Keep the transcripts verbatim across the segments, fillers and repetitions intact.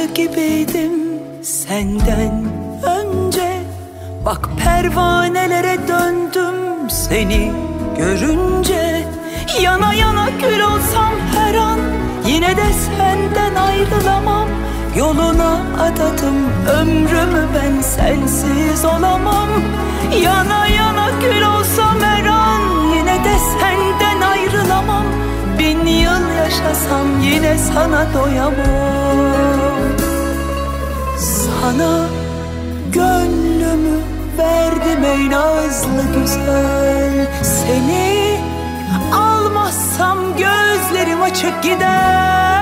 gibiydim senden önce. Bak pervanelere döndüm seni görünce. Yana yana kül olsam her an, yine de senden ayrılamam. Yoluna adadım ömrümü, ben sensiz olamam. Yana yana kül olsam her an, yine de senden ayrılamam. Bin yıl yaşasam yine sana doyamam. Sana gönlümü verdim ey nazlı güzel. Seni almazsam gözlerim açık gider.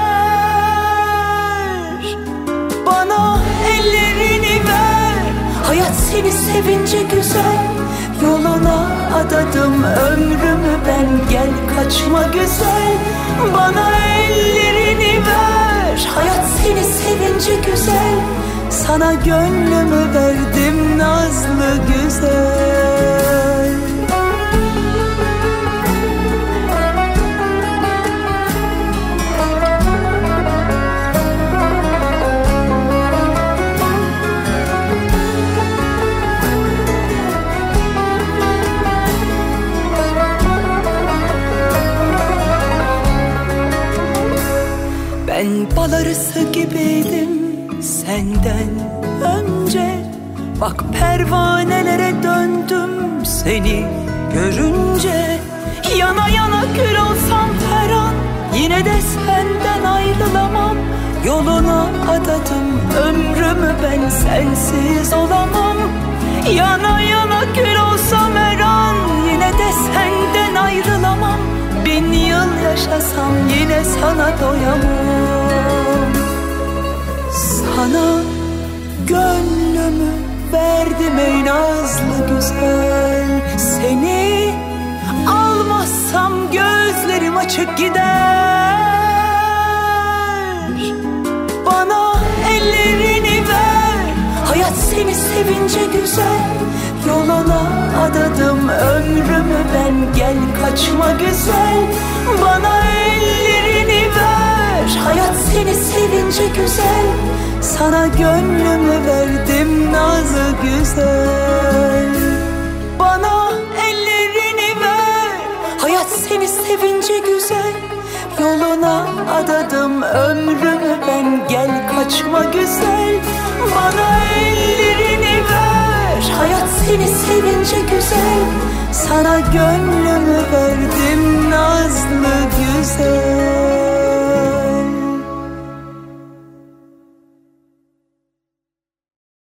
Bana ellerini ver, hayat seni sevince güzel. Yoluna adadım ömrümü ben, gel kaçma güzel. Bana ellerini ver, hayat seni sevince güzel. Sana gönlümü verdim nazlı güzel. Ben bal arısı gibiydim senden önce. Bak pervanelere döndüm seni görünce. Yana yana kül olsam her an, yine de senden ayrılamam. Yoluna adadım ömrümü, ben sensiz olamam. Yana yana kül olsam her an, yine de senden ayrılamam. Bin yıl yaşasam yine sana doyamam. Sana gönlümü verdim ey nazlı güzel. Seni almazsam gözlerim açık gider. Bana ellerini ver, hayat seni sevince güzel. Yoluna adadım ömrümü ben, gel kaçma güzel. Bana ellerini ver, hayat seni sevince güzel. Sana gönlümü verdim nazlı güzel. Bana ellerini ver, hayat seni sevince güzel. Yoluna adadım ömrümü ben, gel kaçma güzel. Bana ellerini ver, hayat seni sevince güzel. Sana gönlümü verdim nazlı güzel.